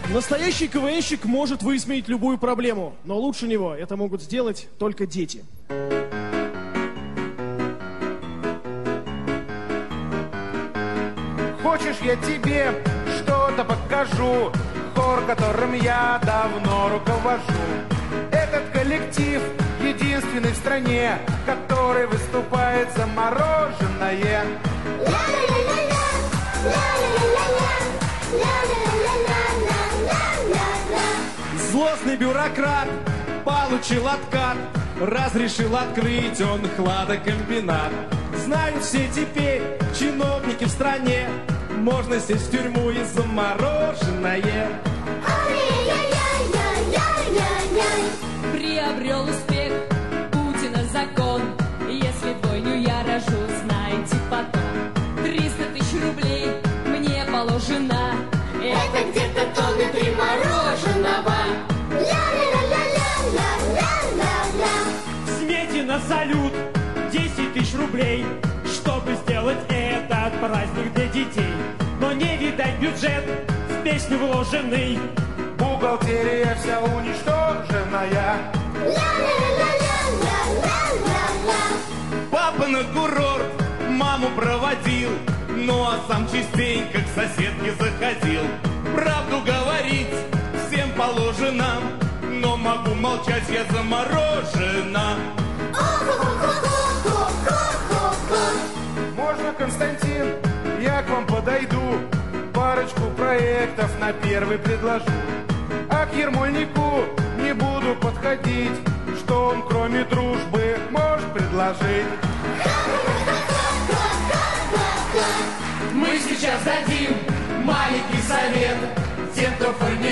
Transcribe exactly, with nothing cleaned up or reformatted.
Настоящий КВНщик может высмеять любую проблему, но лучше него это могут сделать только дети. Хочешь, я тебе что-то покажу? Хор, которым я давно руковожу. Этот коллектив единственный в стране, который выступает за мороженое. Злостный бюрократ получил откат, разрешил открыть он хладокомбинат. Знают все теперь чиновники в стране, можно сесть в тюрьму и за мороженое. Приобрел успех Путина закон. Если двойню я рожу, знаете потом. Триста тысяч рублей мне положено. Это где-то тонны три мороженого. В смете на салют десять тысяч рублей, чтобы сделать этот праздник для детей. Но не видать бюджет в песню вложенный. Бухгалтерия вся уничтоженная. Папа на курорт маму проводил, ну а сам частенько к соседке заходил. Правду говорить всем положено, но могу молчать, я заморожена. Можно, Константин, я к вам подойду, парочку проектов на первый предложу. А к Ермольнику не буду подходить, что он кроме дружбы может предложить. Мы сейчас дадим маленький совет тем, кто